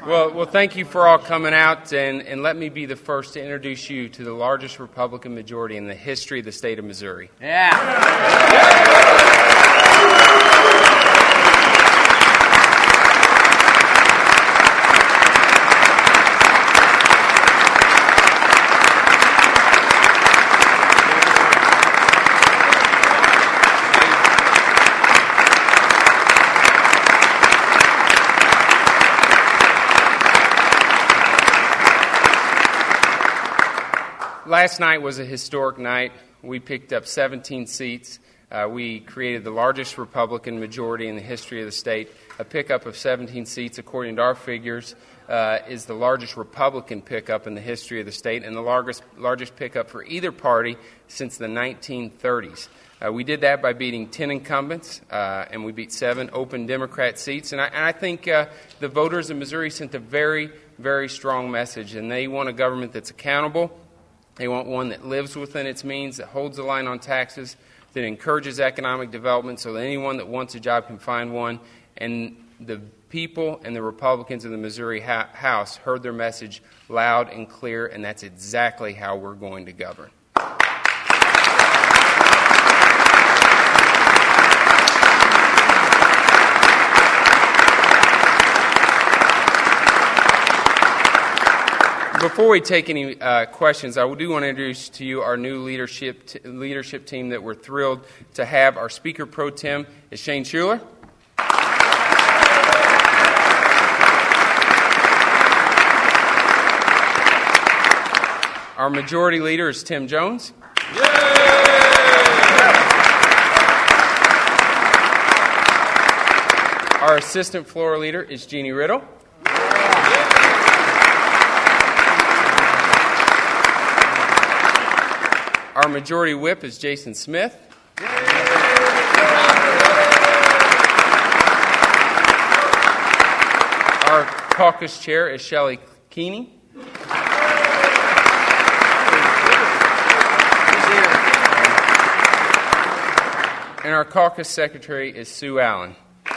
Well, thank you for all coming out, and let me be the first to introduce you to the largest Republican majority in the history of the state of Missouri. Last night was a historic night. We picked up 17 seats. We created the largest Republican majority in the history of the state. A pickup of 17 seats, according to our figures, is the largest Republican pickup in the history of the state and the largest pickup for either party since the 1930s. We did that by beating 10 incumbents, and we beat 7 open Democrat seats. And I think the voters of Missouri sent a very, very strong message, and they want a government that's accountable. They want one that lives within its means, that holds the line on taxes, that encourages economic development so that anyone that wants a job can find one. And the people and the Republicans in the Missouri House heard their message loud and clear, and that's exactly how we're going to govern. Before we take any questions, I do want to introduce to you our new leadership team that we're thrilled to have. Our Speaker Pro Tem is Shane Schuler. Our Majority Leader is Tim Jones. Yay! Our Assistant Floor Leader is Jeannie Riddle. Our Majority Whip is Jason Smith. Our Caucus Chair is Shelley Keeney. And our Caucus Secretary is Sue Allen.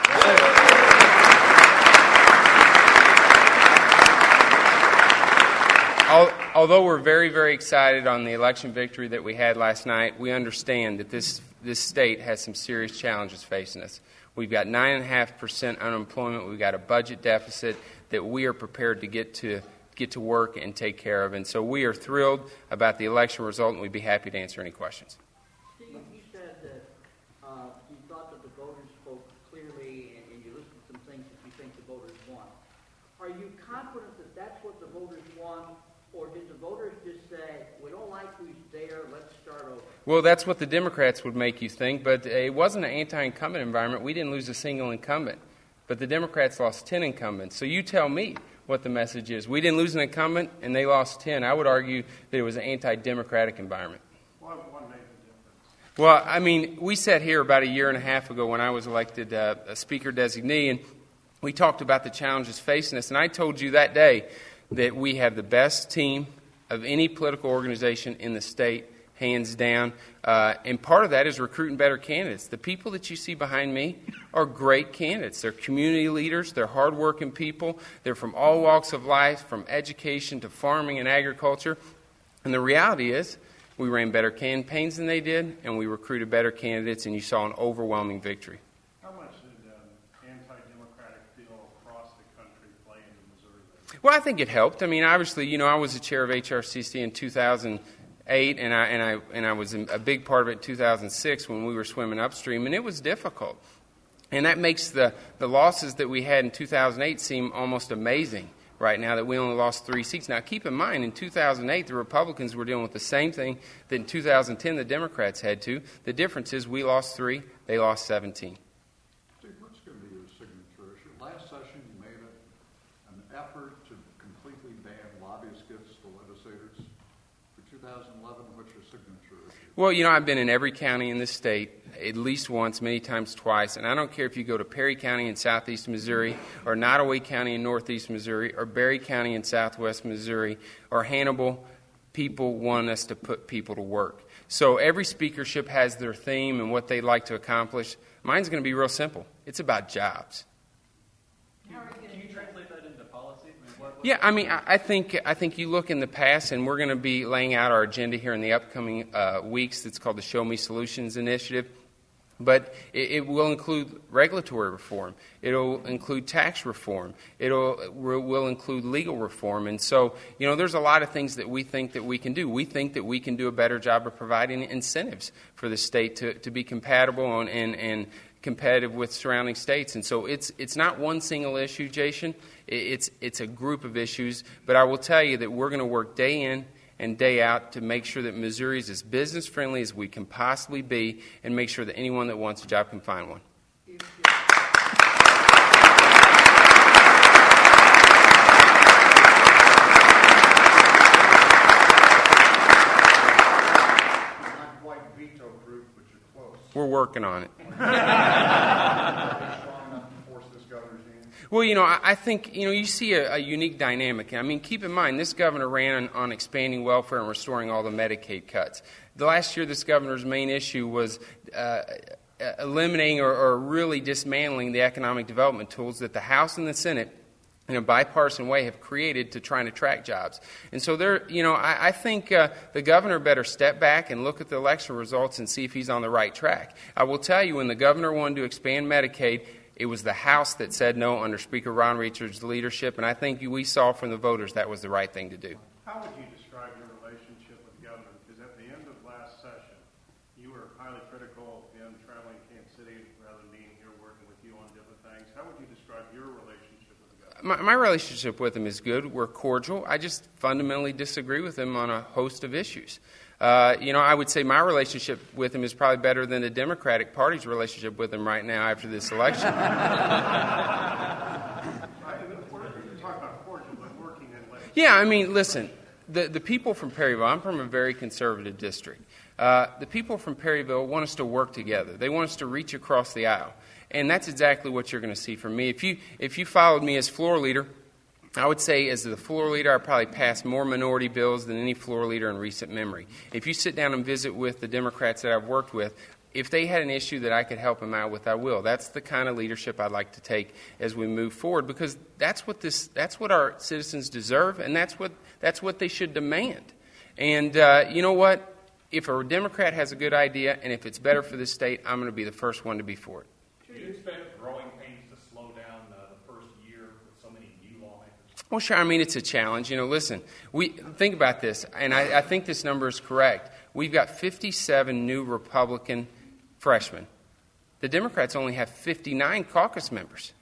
Although we're very, very excited on the election victory that we had last night, we understand that this state has some serious challenges facing us. We've got 9.5% unemployment. We've got a budget deficit that we are prepared to get to work and take care of. And so we are thrilled about the election result, and we'd be happy to answer any questions. Steve, you said that you thought that the voters spoke clearly, and you listed some things that you think the voters want. Are you confident that that's what the voters want? Or did the voters just say, we don't like who's there, let's start over? Well, that's what the Democrats would make you think, but it wasn't an anti-incumbent environment. We didn't lose a single incumbent, but the Democrats lost 10 incumbents. So you tell me what the message is. We didn't lose an incumbent, and they lost 10. I would argue that it was an anti-democratic environment. What made the difference? Well, I mean, we sat here about a year and a half ago when I was elected a Speaker designee, and we talked about the challenges facing us, and I told you that day that we have the best team of any political organization in the state, hands down. And part of that is recruiting better candidates. The people that you see behind me are great candidates. They're community leaders. They're hardworking people. They're from all walks of life, from education to farming and agriculture. And the reality is we ran better campaigns than they did, and we recruited better candidates, and you saw an overwhelming victory. Well, I think it helped. I mean, obviously, I was the chair of HRCC in 2008, and I was a big part of it in 2006 when we were swimming upstream, and it was difficult. And that makes the losses that we had in 2008 seem almost amazing right now, that we only lost 3 seats. Now, keep in mind, in 2008, the Republicans were dealing with the same thing that in 2010 the Democrats had to. The difference is we lost 3, they lost 17. Steve, what's going to be your signature issue? Last session, you made it an effort to completely ban lobbyist gifts to legislators. For 2011, what's your signature issue? Well, I've been in every county in this state at least once, many times twice, and I don't care if you go to Perry County in southeast Missouri, or Nottoway County in northeast Missouri, or Berry County in southwest Missouri, or Hannibal. People want us to put people to work. So every speakership has their theme and what they'd like to accomplish. Mine's going to be real simple. It's about jobs. Can you translate that into policy? Yeah, I mean, I think you look in the past, and we're going to be laying out our agenda here in the upcoming weeks. It's called the Show Me Solutions Initiative. But it will include regulatory reform. It'll include tax reform. Will include legal reform. And so, there's a lot of things that we think that we can do. We think that we can do a better job of providing incentives for the state to be compatible and competitive with surrounding states. And so it's not one single issue, Jason. It's a group of issues. But I will tell you that we're going to work day in and day out to make sure that Missouri is as business-friendly as we can possibly be and make sure that anyone that wants a job can find one. Not quite veto-proof, but you're close. We're working on it. Well, I think, you see a unique dynamic. I mean, keep in mind, this governor ran on expanding welfare and restoring all the Medicaid cuts. The last year, this governor's main issue was eliminating or really dismantling the economic development tools that the House and the Senate, in a bipartisan way, have created to try and attract jobs. And so I think the governor better step back and look at the election results and see if he's on the right track. I will tell you, when the governor wanted to expand Medicaid, it was the House that said no under Speaker Ron Richards' leadership, and I think we saw from the voters that was the right thing to do. How would you describe your relationship with the governor? Because at the end of last session, you were highly critical of him traveling to Kansas City rather than being here working with you on different things. How would you describe your relationship with the governor? My relationship with him is good. We're cordial. I just fundamentally disagree with him on a host of issues. I would say my relationship with him is probably better than the Democratic Party's relationship with him right now after this election. Yeah, I mean, listen, the people from Perryville, I'm from a very conservative district. The people from Perryville want us to work together. They want us to reach across the aisle. And that's exactly what you're going to see from me. If you followed me as floor leader, I would say as the floor leader, I probably passed more minority bills than any floor leader in recent memory. If you sit down and visit with the Democrats that I've worked with, if they had an issue that I could help them out with, I will. That's the kind of leadership I'd like to take as we move forward, because that's what our citizens deserve, and that's what they should demand. And you know what? If a Democrat has a good idea, and if it's better for the state, I'm going to be the first one to be for it. Do you expect growing pains to slow down the first year with so many new lawmakers? Well, sure. I mean, it's a challenge. Listen, think about this, and I think this number is correct. We've got 57 new Republican freshmen. The Democrats only have 59 caucus members.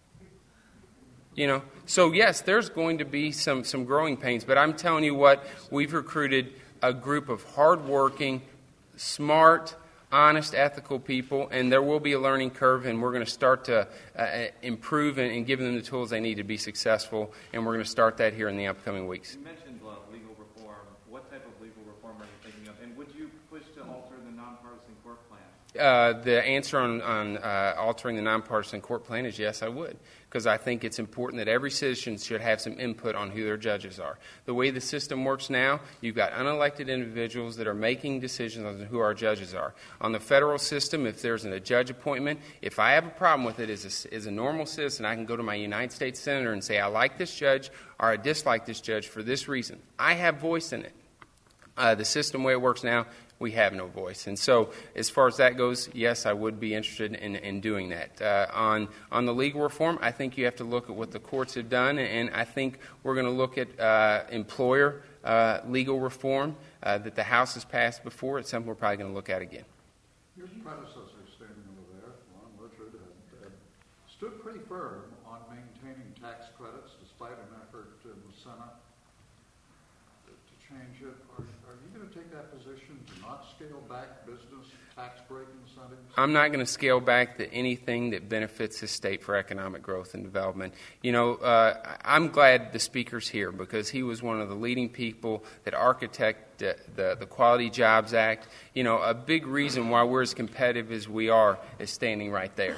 So yes, there's going to be some growing pains, but I'm telling you what, we've recruited a group of hardworking, smart, honest, ethical people, and there will be a learning curve, and we're going to start to improve and give them the tools they need to be successful, and we're going to start that here in the upcoming weeks. You mentioned legal reform. What type of legal reform are you thinking of, and would you push to alter the nonpartisan court plan? The answer on altering the nonpartisan court plan is yes, I would, because I think it's important that every citizen should have some input on who their judges are. The way the system works now, you've got unelected individuals that are making decisions on who our judges are. On the federal system, if there's a judge appointment, if I have a problem with it as a normal citizen, I can go to my United States Senator and say, I like this judge or I dislike this judge for this reason. I have voice in it. The system, the way it works now, we have no voice. And so as far as that goes, yes, I would be interested in doing that. On the legal reform, I think you have to look at what the courts have done, and I think we're going to look at employer legal reform that the House has passed before. It's something we're probably going to look at again. Your predecessor standing over there, Ron Richard, had stood pretty firm on maintaining tax credits despite an effort in the Senate to change it. Are you going to take that position to not scale back business tax break incentives? I'm not going to scale back anything that benefits the state for economic growth and development. I'm glad the Speaker's here because he was one of the leading people that architected the Quality Jobs Act. A big reason why we're as competitive as we are is standing right there.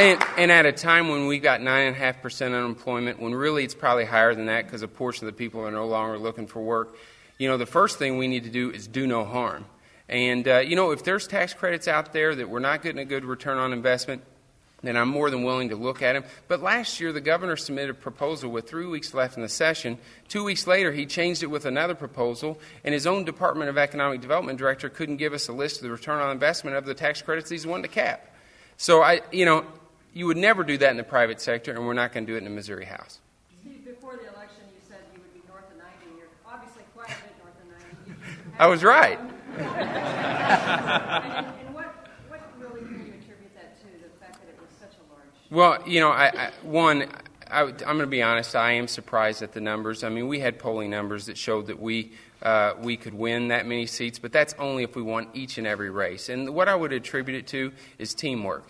and at a time when we got 9.5% unemployment, when really it's probably higher than that because a portion of the people are no longer looking for work, the first thing we need to do is do no harm. And, if there's tax credits out there that we're not getting a good return on investment, then I'm more than willing to look at them. But last year, the governor submitted a proposal with 3 weeks left in the session. 2 weeks later, he changed it with another proposal, and his own Department of Economic Development director couldn't give us a list of the return on investment of the tax credits he's wanting to cap. So, you would never do that in the private sector, and we're not going to do it in the Missouri House. Steve, before the election, you said you would be north of 90, and you're obviously quite a bit north of 90. I was right. And what really can you attribute that to, the fact that it was such a large... Well, I'm going to be honest, I am surprised at the numbers. I mean, we had polling numbers that showed that we could win that many seats, but that's only if we won each and every race. And what I would attribute it to is teamwork.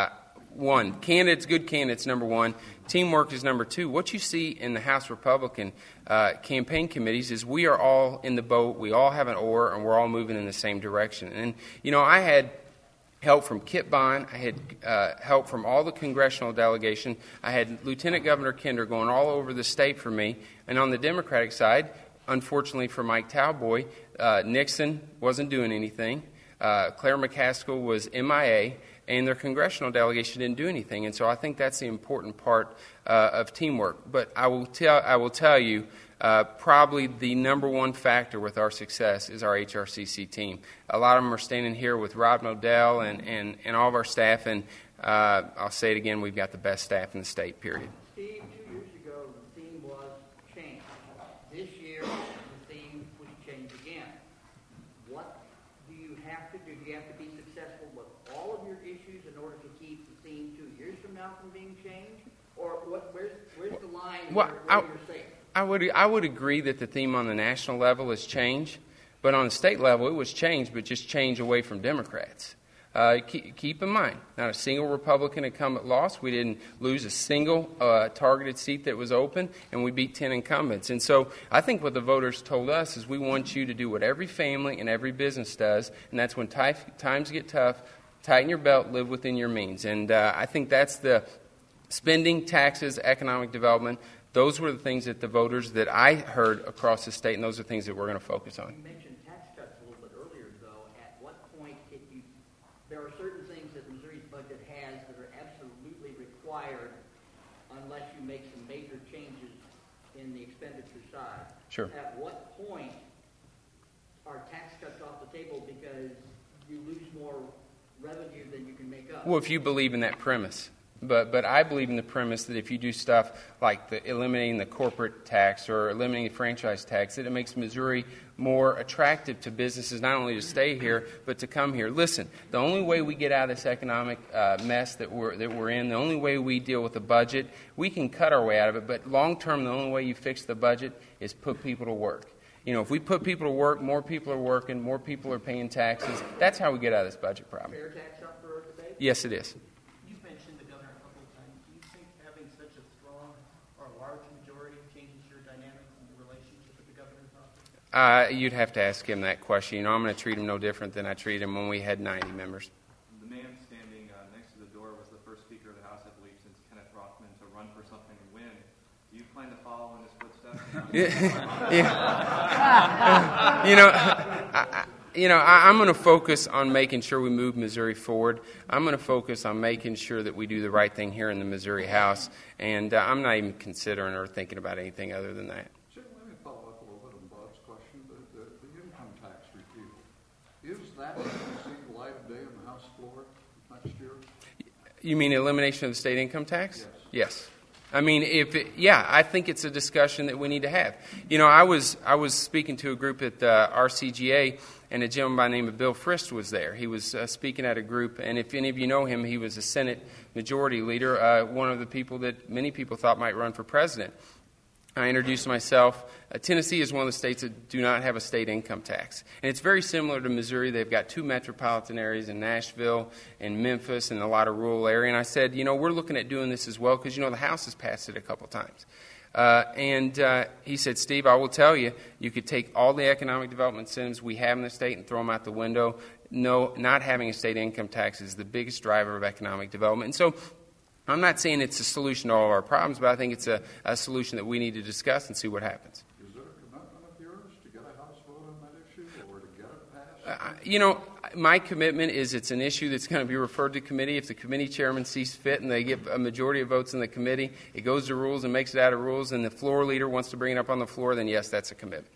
Good candidates, number one. Teamwork is number two. What you see in the House Republican campaign committees is we are all in the boat, we all have an oar, and we're all moving in the same direction. And, I had help from Kit Bond. I had help from all the congressional delegation. I had Lieutenant Governor Kinder going all over the state for me. And on the Democratic side, unfortunately for Mike Talboy, Nixon wasn't doing anything. Claire McCaskill was MIA, and their congressional delegation didn't do anything. And so I think that's the important part of teamwork. But I will tell you, probably the number one factor with our success is our HRCC team. A lot of them are standing here with Rob Modell and all of our staff, and I'll say it again, we've got the best staff in the state, period. Steve, 2 years ago, the theme was change. This year, the theme was change again. What do you have to do? Do you have to be successful with all of your issues in order to keep the theme 2 years from now from being changed? Or where's the line where you're safe? I would agree that the theme on the national level is change, but on the state level it was change, but just change away from Democrats. Keep in mind, not a single Republican incumbent lost. We didn't lose a single targeted seat that was open, and we beat 10 incumbents. And so I think what the voters told us is we want you to do what every family and every business does, and that's when times get tough, tighten your belt, live within your means. And I think that's the spending, taxes, economic development. Those were the things that the voters that I heard across the state, and those are things that we're going to focus on. You mentioned tax cuts a little bit earlier, though. At what point, there are certain things that Missouri's budget has that are absolutely required unless you make some major changes in the expenditure side. Sure. At what point are tax cuts off the table because you lose more revenue than you can make up? Well, if you believe in that premise. But I believe in the premise that if you do stuff like eliminating the corporate tax or eliminating the franchise tax, that it makes Missouri more attractive to businesses not only to stay here, but to come here. Listen, the only way we get out of this economic mess that we're in, the only way we deal with the budget, we can cut our way out of it, but long term, the only way you fix the budget is put people to work. If we put people to work, more people are working, more people are paying taxes. That's how we get out of this budget problem. Fair tax up for debate? Yes, it is. You've mentioned the governor a couple of times. Do you think having such a strong or large majority changes your dynamic in the relationship with the governor's office? You'd have to ask him that question. I'm going to treat him no different than I treated him when we had 90 members. The man standing next to the door was the first Speaker of the House, I believe, since Kenneth Rothman to run for something and win. Do you plan to follow in his footsteps? I'm going to focus on making sure we move Missouri forward. I'm going to focus on making sure that we do the right thing here in the Missouri House, and I'm not even considering or thinking about anything other than that. Let me follow up a little bit on Bob's question. The income tax repeal, is that going to see the light of day on the House floor next year? You mean elimination of the state income tax? Yes. I mean, I think it's a discussion that we need to have. I was speaking to a group at the RCGA, and a gentleman by the name of Bill Frist was there. He was speaking at a group, and if any of you know him, he was a Senate Majority Leader, one of the people that many people thought might run for president. I introduced myself. Tennessee is one of the states that do not have a state income tax. And it's very similar to Missouri. They've got two metropolitan areas in Nashville and Memphis and a lot of rural area. And I said, we're looking at doing this as well because, the House has passed it a couple times. And he said, Steve, I will tell you, you could take all the economic development incentives we have in the state and throw them out the window. No, not having a state income tax is the biggest driver of economic development. And so I'm not saying it's a solution to all of our problems, but I think it's a solution that we need to discuss and see what happens. Is there a commitment of yours to get a House vote on that issue or to get it passed? My commitment is it's an issue that's going to be referred to committee. If the committee chairman sees fit and they get a majority of votes in the committee, it goes to rules and makes it out of rules, and the floor leader wants to bring it up on the floor, then yes, that's a commitment.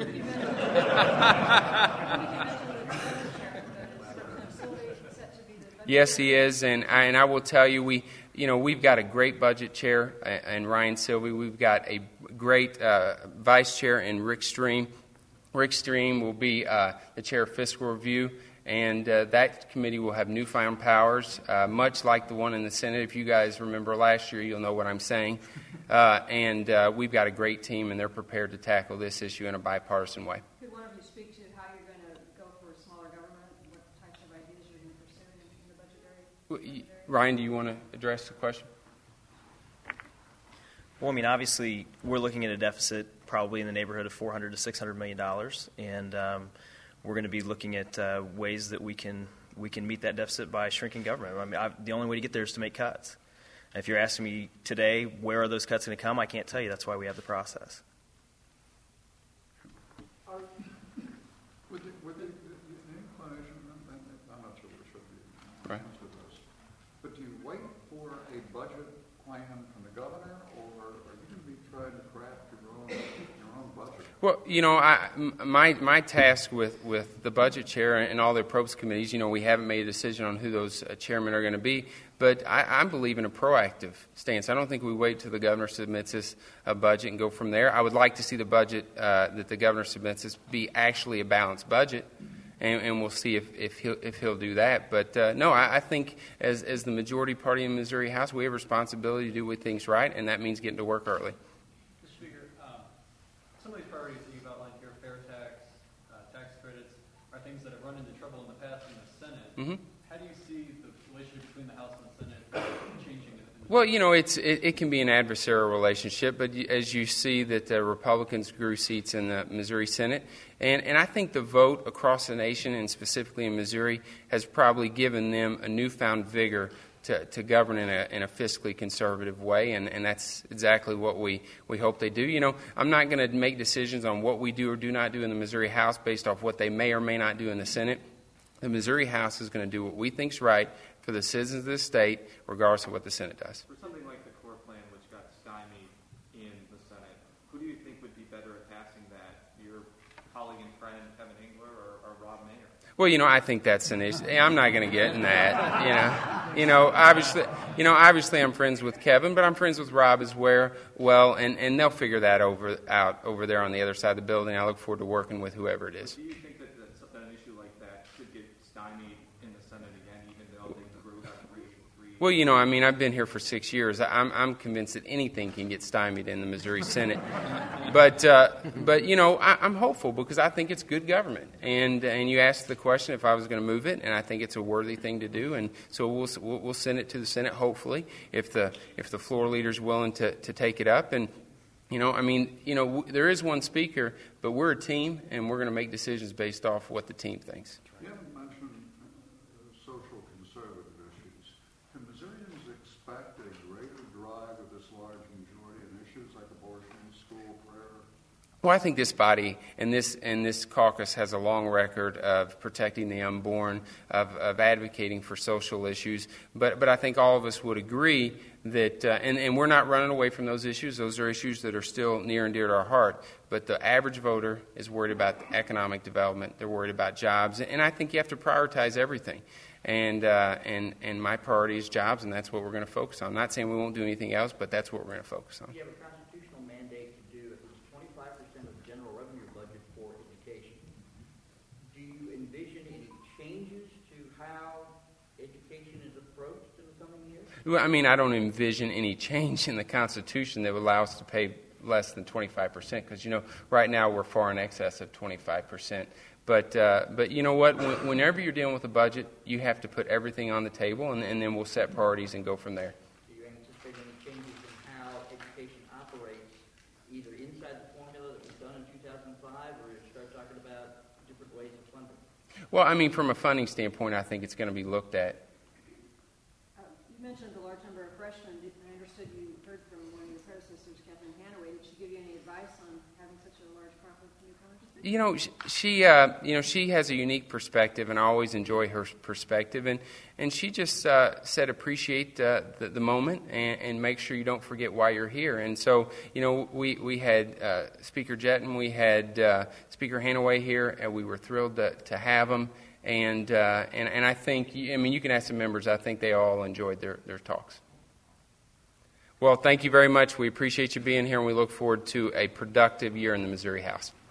Yes, he is, and I will tell you, we've got a great budget chair in Ryan Silvey. We've got a great vice chair in Rick Stream. Rick Stream will be the chair of fiscal review, and that committee will have newfound powers, much like the one in the Senate. If you guys remember last year, you'll know what I'm saying. And we've got a great team, and they're prepared to tackle this issue in a bipartisan way. Could one of you speak to how you're going to go for a smaller government and what types of ideas you're going to pursue in the budget area? Ryan, do you want to address the question? Well, I mean, obviously, we're looking at a deficit probably in the neighborhood of $400 to $600 million, and we're going to be looking at ways that we can meet that deficit by shrinking government. I mean, the only way to get there is to make cuts. And if you're asking me today, where are those cuts going to come? I can't tell you. That's why we have the process. With the inclination, I'm not sure we should be Right. into this, but do you wait for a budget plan from the governor, or are you going to be trying to craft your own budget? Well, my task with the budget chair and all the appropriates committees, we haven't made a decision on who those chairmen are going to be, but I believe in a proactive stance. I don't think we wait till the governor submits us a budget and go from there. I would like to see the budget that the governor submits us be actually a balanced budget, and we'll see if he'll do that. But no, I think as the majority party in the Missouri House, we have a responsibility to do things right, and that means getting to work early. Mr. Speaker, some of these priorities that you've outlined here, fair tax, tax credits, are things that have run into trouble in the past in the Senate. Mm-hmm. How do you see the relationship between the House and the Senate changing? Well, it can be an adversarial relationship, but as you see that the Republicans grew seats in the Missouri Senate, and I think the vote across the nation, and specifically in Missouri, has probably given them a newfound vigor to govern in a fiscally conservative way, and that's exactly what we hope they do. I'm not going to make decisions on what we do or do not do in the Missouri House based off what they may or may not do in the Senate. The Missouri House is going to do what we think is right for the citizens of this state, regardless of what the Senate does. For something like the core plan, which got stymied in the Senate, who do you think would be better at passing that? Your colleague and friend Kevin Engler or Rob Mayer? Well, I think that's an issue. I'm not going to get in that. Obviously, I'm friends with Kevin, but I'm friends with Rob as well, and they'll figure that out over there on the other side of the building. I look forward to working with whoever it is. Do you think that an issue like that could get stymied in the Senate again, even though they grew out three? Well, I've been here for 6 years. I'm convinced that anything can get stymied in the Missouri Senate. But I'm hopeful because I think it's good government. And you asked the question if I was going to move it, and I think it's a worthy thing to do. And so we'll send it to the Senate, hopefully, if the floor leader's willing to take it up. And there is one speaker, but we're a team, and we're going to make decisions based off what the team thinks. You haven't mentioned social conservative issues. Can Missourians expect a greater drive of this large majority in issues like abortion, school, prayer? Well, I think this body and this caucus has a long record of protecting the unborn, of advocating for social issues. But I think all of us would agree that, and we're not running away from those issues. Those are issues that are still near and dear to our heart. But the average voter is worried about economic development. They're worried about jobs. And I think you have to prioritize everything. And my priority is jobs, and that's what we're going to focus on. I'm not saying we won't do anything else, but that's what we're going to focus on. You have a constitutional mandate to do at least 25% of the general revenue budget for education. Do you envision any changes to how education is approached in the coming years? Well, I don't envision any change in the Constitution that would allow us to pay less than 25%, because, right now we're far in excess of 25%. But you know what? Whenever you're dealing with a budget, you have to put everything on the table, and then we'll set priorities and go from there. Do you anticipate any changes in how education operates, either inside the formula that was done in 2005, or start talking about different ways of funding? Well, from a funding standpoint, I think it's going to be looked at. You mentioned the large number of freshmen She has a unique perspective, and I always enjoy her perspective. And she just said, appreciate the moment and make sure you don't forget why you're here. And so, we had Speaker Jetton, we had Speaker Hanaway here, and we were thrilled to have them. And I think, you can ask the members, I think they all enjoyed their talks. Well, thank you very much. We appreciate you being here, and we look forward to a productive year in the Missouri House.